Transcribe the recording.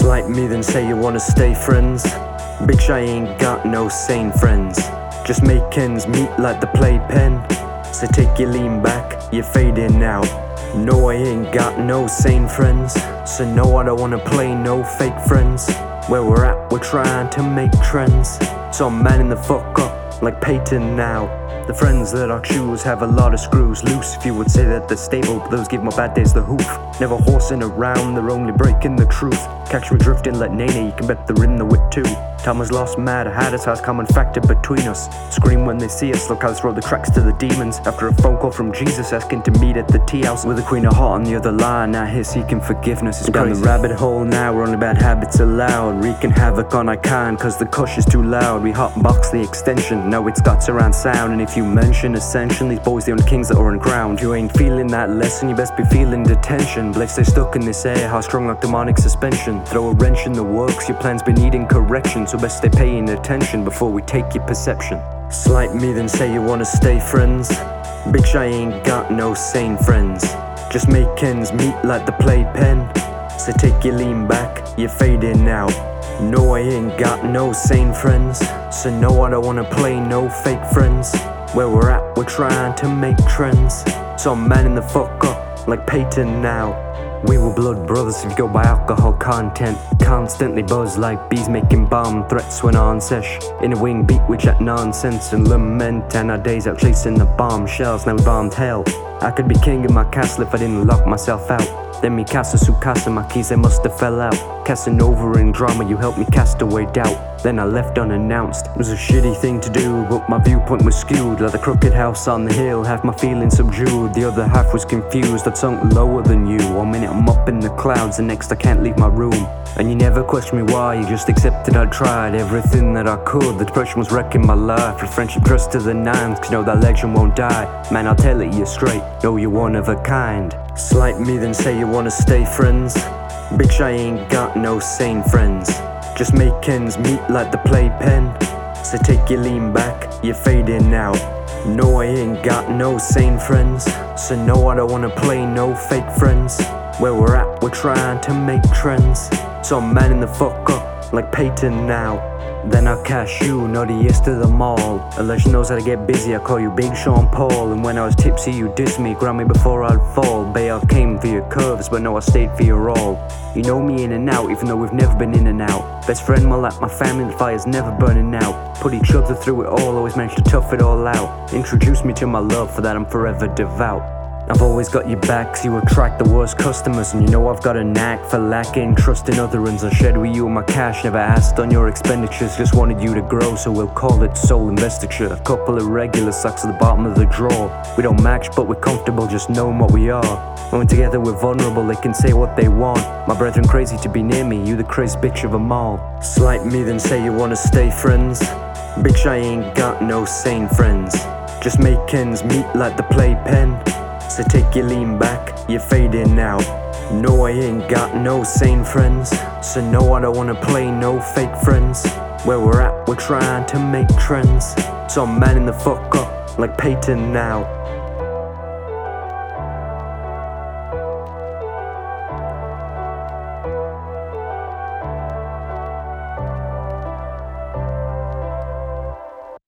Slight me then say you wanna stay friends. Bitch, I ain't got no sane friends. Just make ends meet like the playpen. So take your lean back, you're fading now. No, I ain't got no sane friends. So no, I don't wanna play no fake friends. Where we're at, we're trying to make trends. So I'm manning the fuck up like Peyton now. The friends that I choose have a lot of screws loose. If you would say that they're stable, but those give my bad days the hoof. Never horsing around, they're only breaking the truth. Catch me drifting like Nene, you can bet they're in the wit too. Time was lost, mad, had us, has common factor between us. Scream when they see us, look how they throw the tracks to the demons. After a phone call from Jesus asking to meet at the tea house. With the queen of heart on the other line, now here seeking forgiveness. It's down the rabbit hole now, where only bad habits allowed. Wreaking havoc on our kind, cause the cush is too loud. We hotbox the extension, now it's got surround sound. And if you mention ascension, these boys the only kings that are uncrowned. You ain't feeling that lesson, you best be feeling detention. Blades stay stuck in this air, how strong like demonic suspension. Throw a wrench in the works, your plans been needing correction. So best stay paying attention before we take your perception. Slight me then say you wanna stay friends. Bitch, I ain't got no sane friends. Just make ends meet like the playpen. So take your lean back, you're fading now. No, I ain't got no sane friends. So no, I don't wanna play no fake friends. Where we're at, we're trying to make trends. So I'm manning the fuck up like Peyton now. We were blood brothers if you go by alcohol content. Constantly buzz like bees making bomb threats when on sesh. In a wing beat we chat nonsense and lament. And our days out chasing the bombshells, now we bombed hell. I could be king in my castle if I didn't lock myself out. Then me casa su casa, my keys they must have fell out. Casanova in drama, you helped me cast away doubt. Then I left unannounced, it was a shitty thing to do. But my viewpoint was skewed, like the crooked house on the hill. Half my feelings subdued, the other half was confused. I'd sunk lower than you, 1 minute I'm up in the clouds, the next I can't leave my room. And you never questioned me why, you just accepted I'd tried everything that I could. The depression was wrecking my life, for friendship dressed to the nines. Cause you know that legend won't die, man I'll tell it you straight, know you're one of a kind. Slight me then say you wanna stay friends. Bitch, I ain't got no sane friends. Just make ends meet like the playpen. So take your lean back, you're fading now. No, I ain't got no sane friends. So no, I don't wanna play no fake friends. Where we're at, we're trying to make trends. So I'm manning the fuck up like Peyton now. Then I cash you, know the yes to them all. A legend knows how to get busy, I call you Big Sean Paul. And when I was tipsy you dissed me, ground me before I'd fall. Bay, I came for your curves, but no I stayed for your all. You know me in and out, even though we've never been in and out. Best friend more like my family, the fire's never burning out. Put each other through it all, always managed to tough it all out. Introduce me to my love, for that I'm forever devout. I've always got your back, cause you attract the worst customers. And you know I've got a knack for lacking trust in other ones. I shared with you my cash, never asked on your expenditures. Just wanted you to grow, so we'll call it soul investiture. A couple of regular sucks at the bottom of the drawer. We don't match but we're comfortable just knowing what we are. When together we're vulnerable, they can say what they want. My brethren crazy to be near me, you the crazy bitch of them all. Slight me then say you wanna stay friends. Bitch, I ain't got no sane friends. Just make ends meet like the playpen. So take your lean back, you're fading now. No, I ain't got no sane friends. So no, I don't wanna play no fake friends. Where we're at, we're trying to make trends. So I'm manning the fuck up like Peyton now.